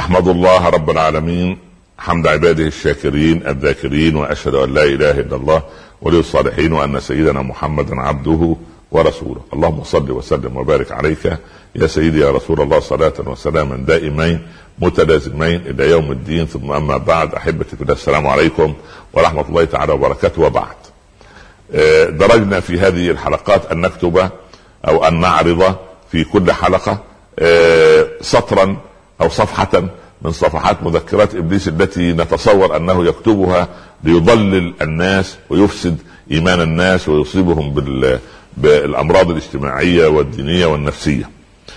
أحمد الله رب العالمين حمد عباده الشاكرين الذاكرين، وأشهد أن لا إله إلا الله ولي الصالحين، وأن سيدنا محمدا عبده ورسوله. اللهم صل وسلم وبارك عليك يا سيدي يا رسول الله، صلاة وسلاما دائمين متلازمين إلى يوم الدين. ثم أما بعد، أحبتي في الله، السلام عليكم ورحمة الله تعالى وبركاته. وبعد، درجنا في هذه الحلقات أن نكتب أو أن نعرض في كل حلقة سطرا أو صفحة من صفحات مذكرات إبليس التي نتصور أنه يكتبها ليضلل الناس ويفسد إيمان الناس ويصيبهم بالأمراض الاجتماعية والدينية والنفسية.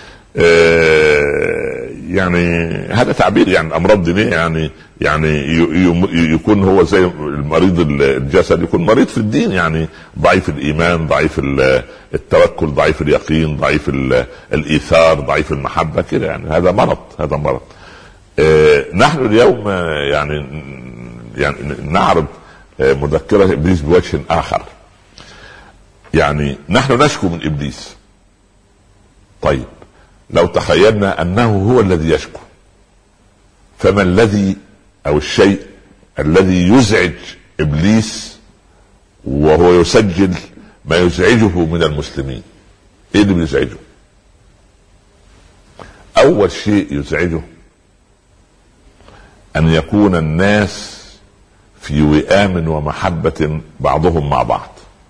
يعني هذا تعبير، يعني أمراض دينية، يعني يكون هو زي المريض الجسد، يكون مريض في الدين، يعني ضعيف الإيمان، ضعيف التوكل، ضعيف اليقين، ضعيف الإيثار، ضعيف المحبة كده. يعني هذا مرض. نحن اليوم يعني نعرض مذكرة إبليس بوجه آخر. يعني نحن نشكو من إبليس. طيب، لو تخيلنا أنه هو الذي يشكو، فما الذي أو الشيء الذي يزعج إبليس وهو يسجل ما يزعجه من المسلمين؟ إيه اللي بيزعجه؟ أول شيء يزعجه أن يكون الناس في وئام ومحبة بعضهم مع بعض.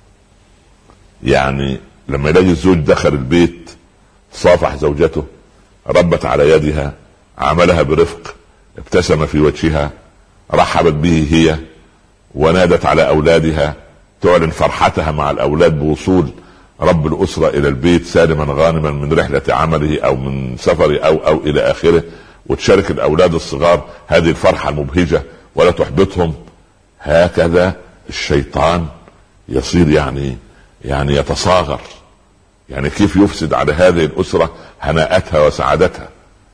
يعني لما يلاقي الزوج دخل البيت صافح زوجته، ربت على يدها، عملها برفق، ابتسم في وجهها، رحبت به هي، ونادت على أولادها تعلن فرحتها مع الأولاد بوصول رب الأسرة إلى البيت سالما غانما من رحلة عمله أو من سفره أو إلى آخره، وتشارك الأولاد الصغار هذه الفرحة المبهجة ولا تحبطهم. هكذا الشيطان يصير يعني يتصاغر. يعني كيف يفسد على هذه الأسرة هناءتها وسعادتها؟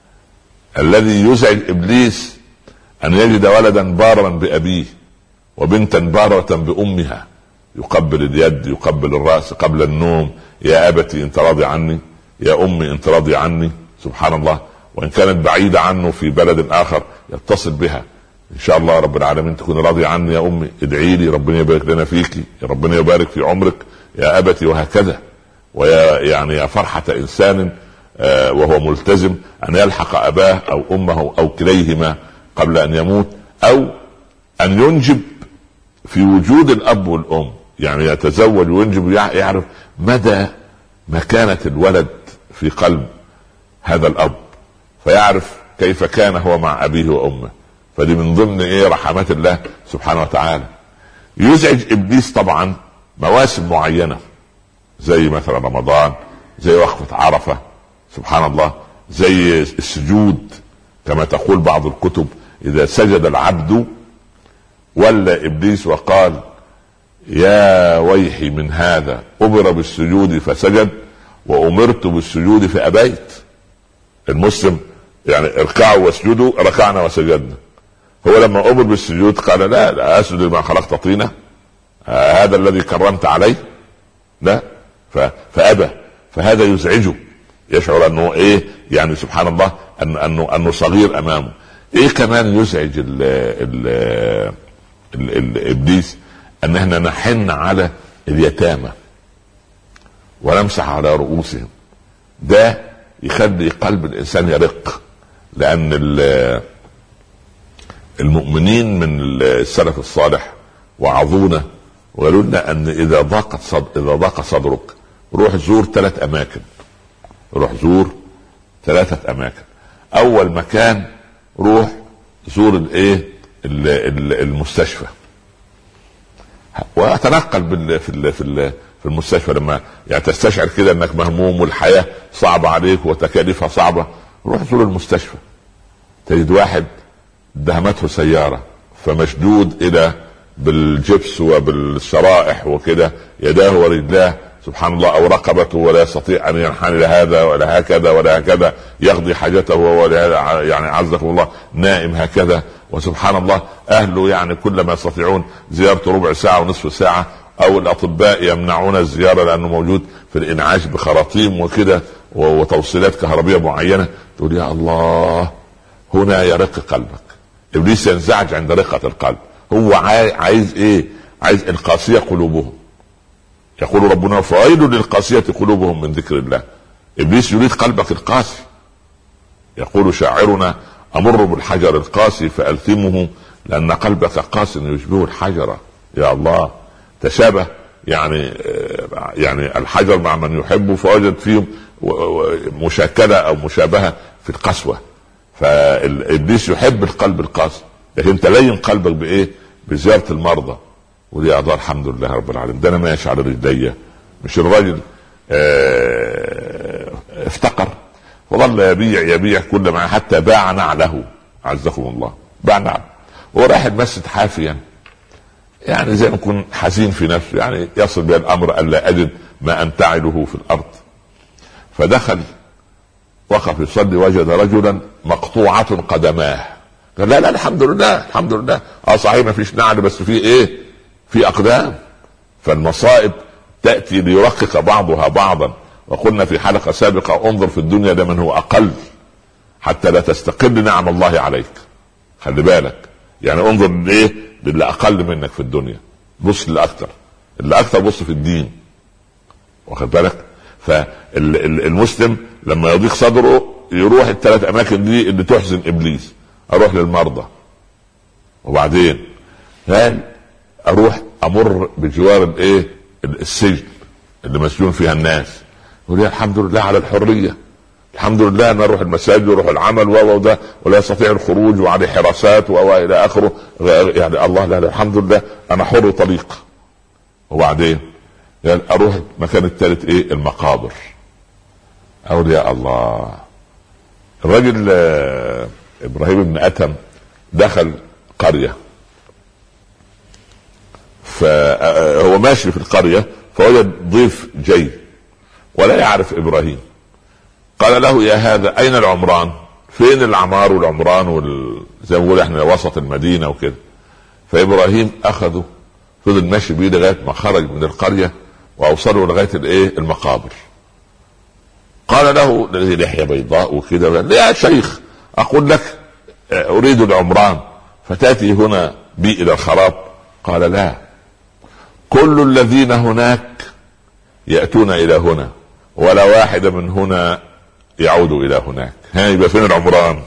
الذي يزعج إبليس أن يجد ولدا بارا بأبيه وبنتا بارة بأمها، يقبل اليد، يقبل الرأس قبل النوم، يا أبتي أنت راضي عني، يا أمي أنت راضي عني. سبحان الله. وإن كانت بعيدة عنه في بلد آخر يتصل بها، إن شاء الله رب العالمين تكون راضي عني يا أمي، ادعي لي ربنا يبارك لنا فيكي، يا ربنا يبارك في عمرك يا أبتي، وهكذا. ويا فرحة إنسان وهو ملتزم أن يلحق أباه أو أمه أو كليهما قبل أن يموت، أو أن ينجب في وجود الأب والأم. يعني يتزوج وينجب، يعرف مدى مكانة الولد في قلب هذا الأب، فيعرف كيف كان هو مع أبيه وأمه. فدي من ضمن رحمات الله سبحانه وتعالى. يزعج إبليس طبعا مواسم معينة، زي مثلا رمضان، زي وقفة عرفة، سبحان الله، زي السجود، كما تقول بعض الكتب إذا سجد العبد ولا إبليس وقال يا ويحي من هذا، أمر بالسجود فسجد وأمرت بالسجود فأبيت. المسلم يعني اركعوا واسجدوا، ركعنا وسجدنا. هو لما أمر بالسجود قال لا أسجد لما خلقت طينة، هذا الذي كرمت عليه، لا، فأبى. فهذا يزعجه، يشعر أنه يعني سبحان الله أنه صغير أمامه. كمان يزعج إبليس أن احنا نحن على اليتامى ونمسح على رؤوسهم. ده يخلي قلب الإنسان يرق، لأن المؤمنين من السلف الصالح وعظونا وقالوا لنا أن إذا ضاق صدرك روح زور 3 أماكن. روح زور 3 أماكن. أول مكان روح زور المستشفى، وتنقل في المستشفى. لما يعني تستشعر كده انك مهموم والحياة صعبة عليك وتكاليفها صعبة، روح زور المستشفى. تجد واحد دهمته سيارة فمشدود الى بالجبس وبالشرائح وكده، يداه ورجلاه سبحان الله، او رقبته، ولا يستطيع ان ينحني لهذا ولا هكذا ولا هكذا، يقضي حاجته وهو يعني عزكم الله نائم هكذا. وسبحان الله اهله يعني كل ما يستطيعون زيارته ربع ساعة ونصف ساعة، او الاطباء يمنعون الزيارة لانه موجود في الانعاش بخراطيم وكده وتوصيلات كهربية معينة. تقول يا الله، هنا يرق قلبك. ابليس ينزعج عند رقة القلب. هو عايز ايه؟ عايز القاسية قلوبهم. يقول ربنا فويل للقاسية قلوبهم من ذكر الله. ابليس يريد قلبك القاسي. يقول شاعرنا امر بالحجر القاسي فالثمه لان قلبك قاس يشبه الحجر. يا الله، تشابه يعني الحجر مع من يحبه فوجد فيهم مشاكلة او مشابهة في القسوة. فالابليس يحب القلب القاسي، لكن انت لين قلبك بايه؟ بزيارة المرضى. ودي اعضاء الحمد لله رب العالمين. ده انا ماشي على رجليا. مش الراجل افتقر وظل يبيع كل ما حتى باع نعله. عزكم الله، باع نعله وراح المسجد حافيا، يعني زي ما يكون حزين في نفسه، يعني يصل بها الامر الا اجد ما انتعله في الارض. فدخل وقف يصلي وجد رجلا مقطوعة قدماه. قال لا الحمد لله الحمد لله. صحيح ما فيش نعل بس في ايه؟ في اقدام. فالمصائب تأتي ليرقق بعضها بعضا. وقلنا في حلقة سابقة انظر في الدنيا لمن هو اقل حتى لا تستقل نعم الله عليك. خلي بالك، يعني انظر لايه؟ للي اقل منك في الدنيا، بص للاكثر. اللي اكثر بص في الدين، واخد بالك؟ فالمسلم لما يضيق صدره يروح الثلاث اماكن دي اللي تحزن ابليس. اروح للمرضى، وبعدين اروح امر بجوار الايه؟ السجن اللي مسجون فيها الناس. يقول الحمد لله على الحريه، الحمد لله ان اروح المساجد واروح العمل وده ولا يستطيع الخروج وعليه حراسات والى اخره. يعني الله لا الحمد لله انا حر طليق. وبعدين يعني اروح مكان الثالث ايه؟ المقابر. اقول يا الله. الرجل ابراهيم بن اتم دخل قرية، فهو ماشي في القرية فوجد ضيف جاي ولا يعرف ابراهيم. قال له يا هذا اين العمران؟ فين العمار والعمران زي ما بنقول احنا وسط المدينة وكده. فابراهيم اخذه فضل ماشي بيه لغاية ما خرج من القرية واوصله لغاية الايه؟ المقابر. قال له لحية بيضاء وكده يا شيخ اقول لك اريد العمران فتاتي هنا بي الى الخراب. قال لا، كل الذين هناك ياتون الى هنا ولا واحد من هنا يعود الى هناك. يبقى فين العمران؟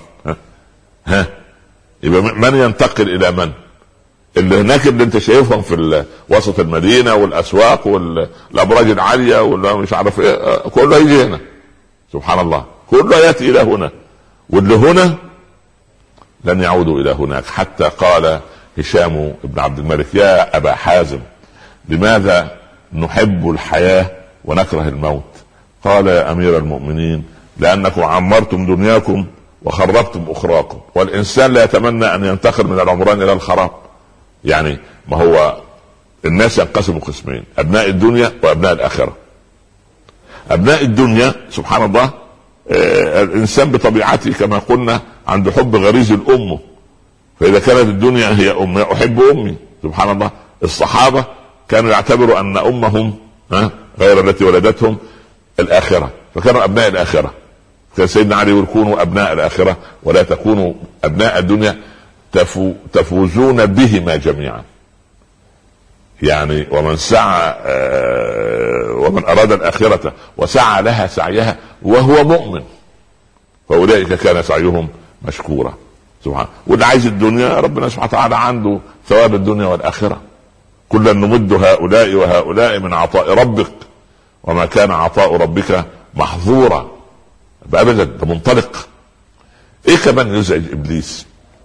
يبقى من ينتقل الى من؟ اللي هناك اللي انت شايفهم في وسط المدينة والاسواق والابراج العالية ولا مش عارف ايه، كله يجي هنا. سبحان الله، كله ياتي الى هنا، واللي هنا لن يعودوا الى هناك. حتى قال هشام بن عبد الملك يا ابا حازم لماذا نحب الحياة ونكره الموت؟ قال يا امير المؤمنين لانكم عمرتم دنياكم وخربتم اخراكم، والانسان لا يتمنى ان ينتقل من العمران الى الخراب. يعني ما هو الناس ينقسموا قسمين، ابناء الدنيا وابناء الاخرة. ابناء الدنيا سبحان الله الانسان بطبيعته كما قلنا عنده حب غريزي لامه، فاذا كانت الدنيا هي امي احب امي. سبحان الله، الصحابة كانوا يعتبروا ان امهم غير التي ولدتهم الاخرة، فكانوا ابناء الاخرة. كان سيدنا علي يقول كونوا ابناء الاخرة ولا تكونوا ابناء الدنيا تفوزون بهما جميعا. يعني ومن سعى ومن اراد الاخرة وسعى لها سعيها وهو مؤمن فاولئك كان سعيهم مشكورا. سبحان. واللي عايز الدنيا ربنا سبحانه وتعالى عنده ثواب الدنيا والاخرة. كلا نمد هؤلاء وهؤلاء من عطاء ربك وما كان عطاء ربك محظورا. ابدا ده منطلق. ايه كمان يزعج ابليس؟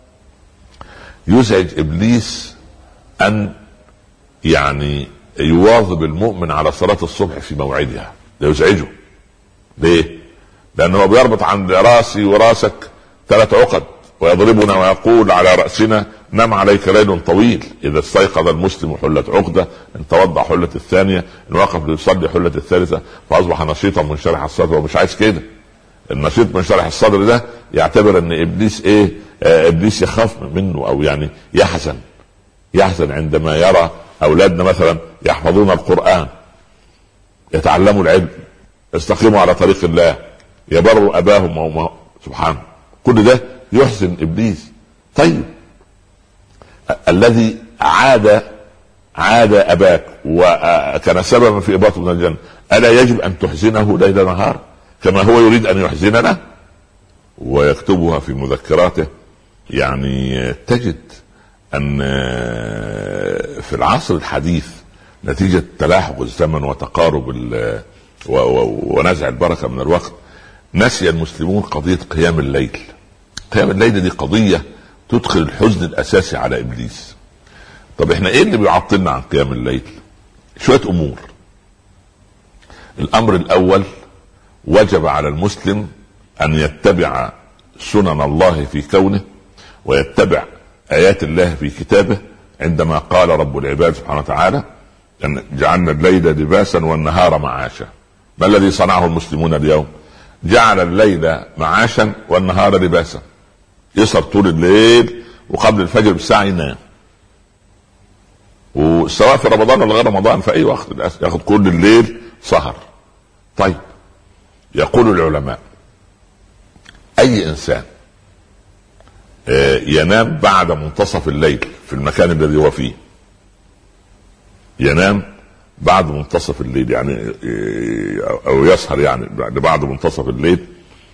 يزعج ابليس ان يعني يواظب المؤمن على صلاة الصبح في موعدها. ده يزعجه. ليه؟ لانه بيربط عند راسي وراسك 3 عقد ويضربنا ويقول على رأسنا نم عليك ليل طويل. اذا استيقظ المسلم حلت عقدة، ان توضع حلت الثانية، ان وقف ليصلي حلت الثالثة، فاصبح نشيطا منشرح الصدر. ومش عايز كده. النشيط منشرح الصدر ده يعتبر ان ابليس ايه؟ ابليس يخاف منه او يعني يحزن عندما يرى اولادنا مثلا يحفظون القرآن، يتعلموا العلم، يستقيموا على طريق الله، يبروا اباهم سبحان. كل ده يحزن ابليس. طيب الذي عاد اباك وكان سببا في اباطه من الجنه، الا يجب ان تحزنه ليل نهار كما هو يريد ان يحزننا؟ ويكتبها في مذكراته. يعني تجد ان في العصر الحديث نتيجة تلاحق الزمن وتقارب ونزع البركة من الوقت، نسي المسلمون قضية قيام الليل. قيام الليل دي قضية تدخل الحزن الأساسي على إبليس. طب احنا ايه اللي بيعطلنا عن قيام الليل؟ شوية أمور. الأمر الأول، وجب على المسلم أن يتبع سنن الله في كونه ويتبع آيات الله في كتابه، عندما قال رب العباد سبحانه وتعالى أن جعلنا الليل لباسا والنهار معاشا. ما الذي صنعه المسلمون اليوم؟ جعل الليل معاشا والنهار لباسا. يسهر طول الليل وقبل الفجر بساعة ينام، وسواء في رمضان ولا غير رمضان في أي وقت ياخذ كل الليل سهر. طيب يقول العلماء أي إنسان ينام بعد منتصف الليل في المكان الذي هو فيه، ينام بعد منتصف الليل يعني او يسهر يعني بعد منتصف الليل،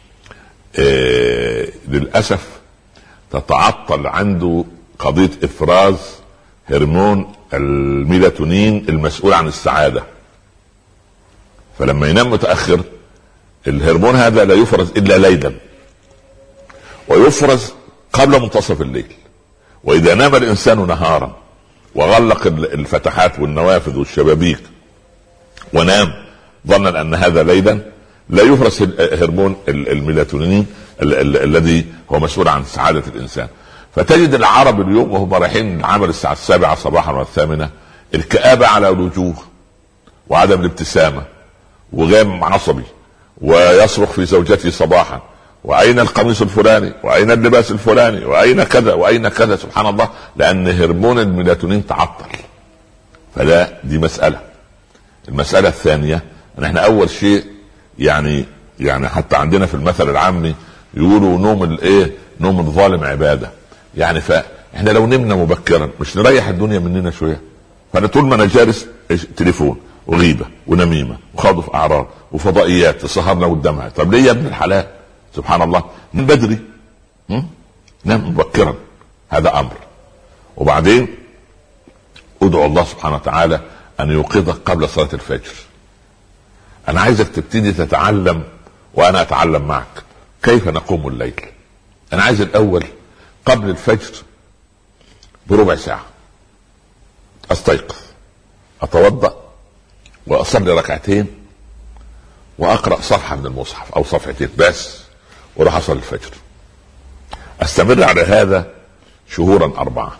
للأسف تتعطل عنده قضية افراز هرمون الميلاتونين المسؤول عن السعادة. فلما ينام متأخر الهرمون هذا لا يفرز الا ليلا، ويفرز قبل منتصف الليل. واذا نام الانسان نهارا وغلق الفتحات والنوافذ والشبابيك ونام ظنا ان هذا ليلا، لا يفرز هرمون الميلاتونين الذي هو مسؤول عن سعادة الانسان. فتجد العرب اليوم وهم رايحين العمل الساعة 7 صباحا والثامنة الكآبة على الوجوه وعدم الابتسامة وغيم عصبي، ويصرخ في زوجته صباحا واين القميص الفلاني واين اللباس الفلاني واين كذا واين كذا. سبحان الله، لان هرمون الميلاتونين تعطل. فلا دي مسألة. المسألة الثانية ان احنا اول شيء يعني حتى عندنا في المثل العامي يقولوا نوم الظالم عبادة. يعني فاحنا لو نمنا مبكرا مش نريح الدنيا مننا شوية؟ فانا طول ما انا جالس تليفون وغيبة ونميمة وخوض في اعراض وفضائيات سهرنا قدامها. طب ليه يا ابن الحلال؟ سبحان الله، من بدري نام مبكرا، هذا امر. وبعدين ادعو الله سبحانه وتعالى ان يوقظك قبل صلاة الفجر. انا عايزك تبتدي تتعلم وانا اتعلم معك كيف نقوم الليل. انا عايز الاول قبل الفجر بربع ساعة استيقظ، اتوضأ واصلي ركعتين واقرأ صفحة من المصحف او صفحتين بس، وراح اصلي الفجر. استمر على هذا شهورا 4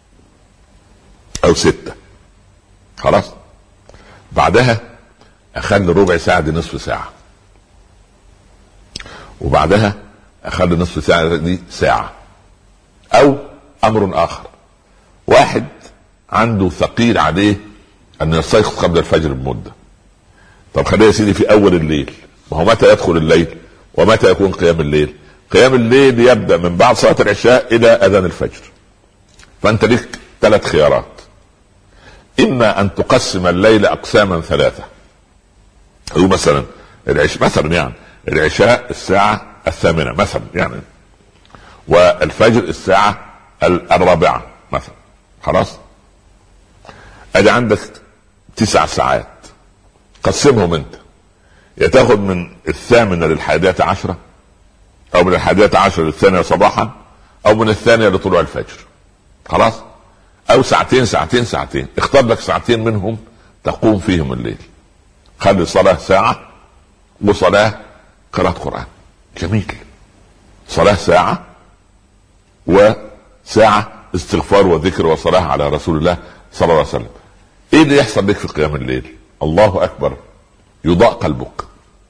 أو 6. خلاص، بعدها اخلي ربع ساعة دي نصف ساعة، وبعدها اخلي نصف ساعة دي ساعة. او امر اخر، واحد عنده ثقيل عليه ان يستيقظ قبل الفجر بمدة. طب خلينا يا سيدي في اول الليل. ما هو متى يدخل الليل ومتى يكون قيام الليل؟ قيام الليل يبدأ من بعد صلاة العشاء الى اذان الفجر. فانت لك 3 خيارات. اما ان تقسم الليل اقساما 3، او مثلا العشاء الساعة 8 مثلا يعني، والفجر الساعة 4 مثلا. خلاص، ادي عندك 9 ساعات، قسمهم انت. يتاخد من 8 لل11، او من 11 للثانية صباحا، او من 2 لطلوع الفجر. خلاص، او ساعتين. اختار لك 2 ساعات منهم تقوم فيهم الليل. خلي صلاة ساعة وصلاة قراءة قرآن. جميل. صلاة ساعة وساعة استغفار وذكر وصلاة على رسول الله صلى الله عليه وسلم. ايه اللي يحصل لك في قيام الليل؟ الله اكبر، يضاء قلبك.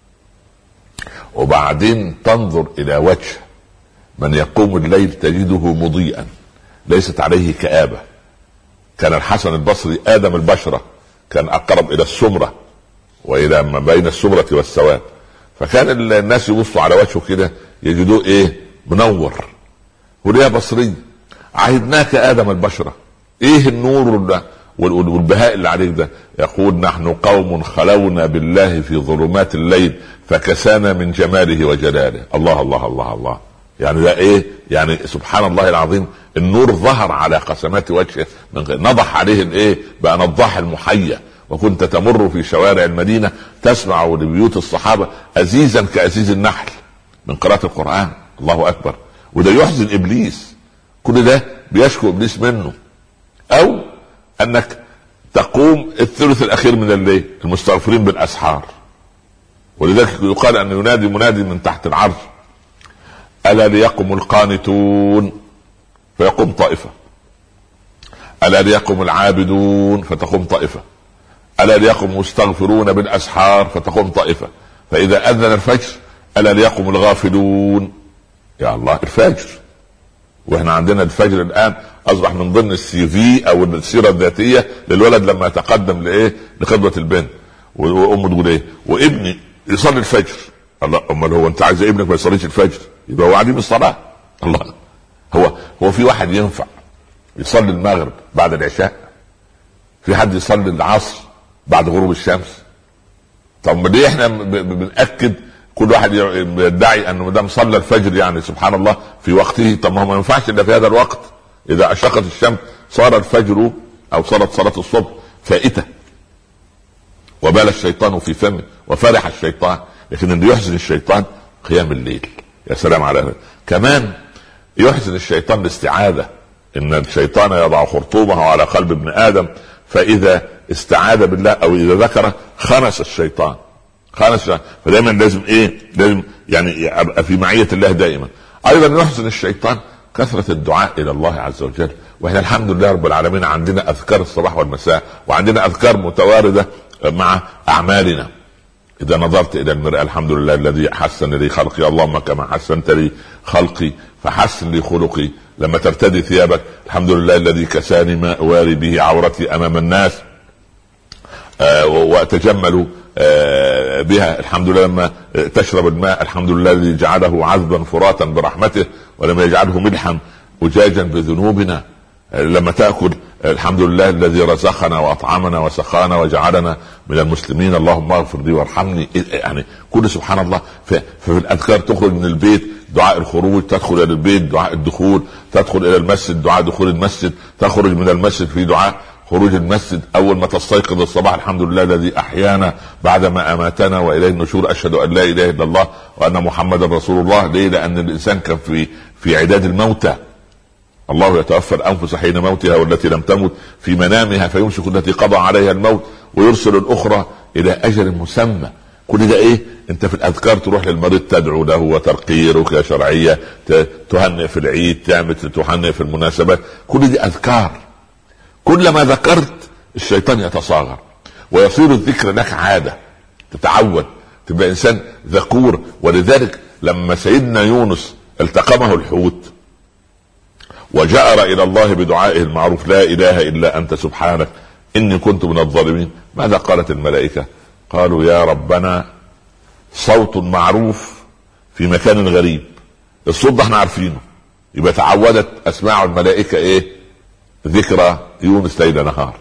وبعدين تنظر الى وجه من يقوم الليل تجده مضيئا، ليست عليه كآبة. كان الحسن البصري آدم البشرة، كان اقرب الى السمرة والى ما بين السمرة والسواد. فكان الناس يبصوا على وجهه كده يجدوه منور وليها بصرية. عهدناك آدم البشرة، ايه النور ده والبهاء اللي عليك ده؟ يقول نحن قوم خلونا بالله في ظلمات الليل فكسانا من جماله وجلاله. الله الله الله الله. يعني ده ايه؟ يعني سبحان الله العظيم، النور ظهر على قسمات وجهه، نضح عليه الايه بقى، نضاح المحيا. وكنت تمر في شوارع المدينة تسمع لبيوت الصحابة أزيزا كأزيز النحل من قراءة القرآن. الله أكبر. وده يحزن إبليس، كل ده بيشكو إبليس منه. أو أنك تقوم الثلث الأخير من الليل، المستغفرين بالأسحار. ولذلك يقال أن ينادي منادي من تحت العرش: ألا ليقم القانتون فيقوم طائفة، ألا ليقم العابدون فتقوم طائفة، ألا ليقم مستغفرون بالأسحار فتقوم طائفة، فإذا أذن الفجر ألا ليقم الغافلون. يا الله، الفجر! واحنا عندنا الفجر الآن أصبح من ضمن السي في أو السيرة الذاتية للولد لما يتقدم لإيه لخطبة البنت، وأمه تقول إيه؟ وابني يصلي الفجر. الله، أمال هو أنت عايز ابنك ما يصليش الفجر؟ يبقى هو عديم الصلاة. الله، هو في واحد ينفع يصلي المغرب بعد العشاء؟ في حد يصلي العصر بعد غروب الشمس؟ طب ليه احنا بنأكد كل واحد يدعي انه ما دام صلى الفجر يعني سبحان الله في وقته؟ طب ما ينفعش الا في هذا الوقت. اذا اشرقت الشمس صار الفجر او صارت صلاة الصبح فائتة. وبال الشيطان في فمه وفرح الشيطان. لكن اللي يحزن الشيطان قيام الليل. يا سلام على هذا. كمان يحزن الشيطان الاستعاذة، ان الشيطان يضع خرطومه على قلب ابن ادم، فاذا استعاذ بالله او اذا ذكره خنس الشيطان. فدايما لازم لازم يعني ابقى في معية الله دائما. ايضا يحزن الشيطان كثرة الدعاء الى الله عز وجل. واحنا الحمد لله رب العالمين عندنا اذكار الصباح والمساء، وعندنا اذكار متواردة مع اعمالنا. اذا نظرت الى المرآة: الحمد لله الذي حسن لي خلقي، اللهم كما حسنت لي خلقي فحسن لي خلقي. لما ترتدي ثيابك: الحمد لله الذي كساني ما اواري به عورتي امام الناس واتجمل بها. الحمد لله لما تشرب الماء: الحمد لله الذي جعله عذبا فراتا برحمته ولم يجعله ملحا أجاجا بذنوبنا. لما تأكل: الحمد لله الذي رزقنا وأطعمنا وسقانا وجعلنا من المسلمين، اللهم اغفر لي وارحمني. يعني كل سبحان الله. ففي الأذكار تخرج من البيت دعاء الخروج، تدخل إلى البيت دعاء الدخول، تدخل إلى المسجد دعاء دخول المسجد، تخرج من المسجد في دعاء خروج المسجد. اول ما تستيقظ الصباح: الحمد لله الذي احيانا بعدما اماتنا واليه النشور، اشهد ان لا اله الا الله وان محمدا رسول الله. ليه؟ لان الانسان كان في عداد الموتى. الله يتوفى الانفس حين موتها والتي لم تمت في منامها فيمسك التي قضى عليها الموت ويرسل الاخرى الى اجل مسمى. كل ده انت في الاذكار تروح للمريض تدعو له وترقيه رقيه شرعيه، تهنئ في العيد، تهنئ في المناسبات. كل دي اذكار. كلما ذكرت الشيطان يتصاغر ويصير الذكر لك عادة، تتعود، تبقى انسان ذكور. ولذلك لما سيدنا يونس التقمه الحوت وجأر الى الله بدعائه المعروف: لا اله الا انت سبحانك اني كنت من الظالمين، ماذا قالت الملائكة؟ قالوا: يا ربنا صوت معروف في مكان غريب. الصوت ده احنا عارفينه. يبقى تعودت اسماع الملائكة ذكرى يونس ليل نهار.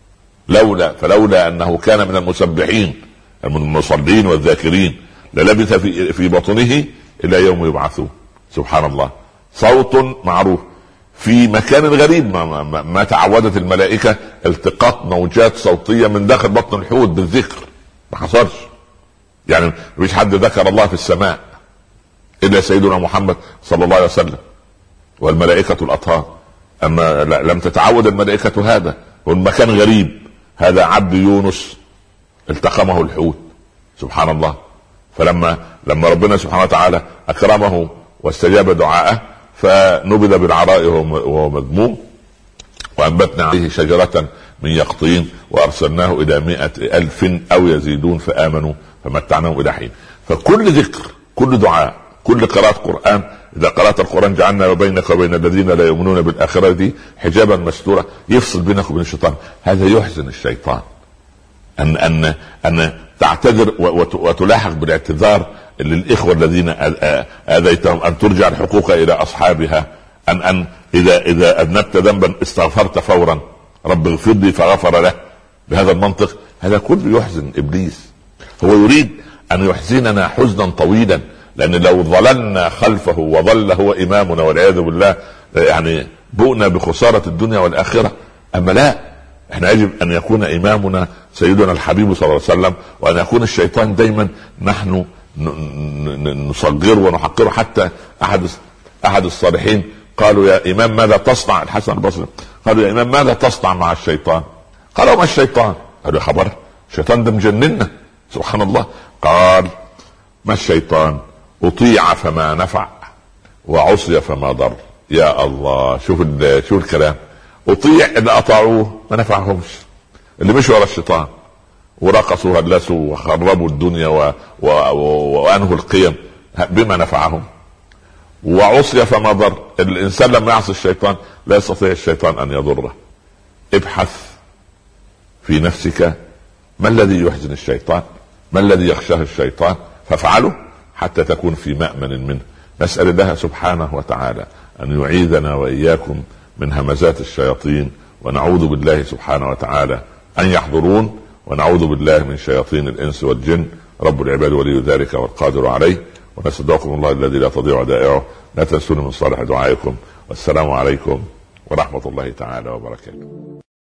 فلولا انه كان من المسبحين المصلين والذاكرين للبث في بطنه الى يوم يبعثون. سبحان الله. صوت معروف في مكان غريب. ما تعودت الملائكة التقاط موجات صوتية من داخل بطن الحوت بالذكر، ما حصلش. يعني مفيش حد ذكر الله في السماء الا سيدنا محمد صلى الله عليه وسلم والملائكة الاطهار. اما لم تتعود الملائكة هذا، والمكان غريب. هذا عبد يونس التقمه الحوت. سبحان الله. فلما ربنا سبحانه وتعالى اكرمه واستجاب دعاءه فنبذ بالعراء وهو مذموم، وانبتنا عليه شجرة من يقطين وارسلناه الى 100,000 او يزيدون فامنوا فمتعناهم الى حين. فكل ذكر، كل دعاء، كل قراءة قرآن، إذا قرأت القرآن جعلنا بينك وبين الذين لا يؤمنون بالآخرة دي حجابا مستورا يفصل بينك وبين الشيطان. هذا يحزن الشيطان أن تعتذر وتلاحق بالاعتذار للإخوة الذين آذيتهم، أن ترجع الحقوق إلى أصحابها، ان اذا اذنبت ذنبا استغفرت فورا، رب اغفر لي فغفر له. بهذا المنطق هذا كله يحزن ابليس. هو يريد ان يحزننا حزنا طويلا، لان لو ظللنا خلفه وظل هو امامنا والعياذ بالله يعني بؤنا بخسارة الدنيا والاخرة. اما لا، احنا يجب ان يكون امامنا سيدنا الحبيب صلى الله عليه وسلم، وان يكون الشيطان دايما نحن نصغره ونحقره. حتى احد الصالحين قالوا يا امام ماذا تصنع، الحسن البصري قالوا يا امام ماذا تصنع مع الشيطان؟ قالوا ما الشيطان؟ قالوا يا خبر، الشيطان ده مجننا سبحان الله. قال ما الشيطان؟ اطيع فما نفع وعصي فما ضر. يا الله، شوف الكلام. اطيع اللي اطاعوه ما نفعهمش، اللي مشوا ورا الشيطان ورقصوا وهلسوا وخربوا الدنيا وانهوا القيم بما نفعهم. وعصي فما ضر، الانسان لما يعصي الشيطان لا يستطيع الشيطان ان يضره. ابحث في نفسك ما الذي يحزن الشيطان، ما الذي يخشاه الشيطان، فافعله حتى تكون في مأمن منه. نسأل الله سبحانه وتعالى أن يعيذنا وإياكم من همزات الشياطين، ونعوذ بالله سبحانه وتعالى أن يحضرون، ونعوذ بالله من شياطين الإنس والجن. رب العباد ولي ذلك والقادر عليه. ونستودعكم الله الذي لا تضيع ودائعه. لا تنسون من صالح دعائكم. والسلام عليكم ورحمة الله تعالى وبركاته.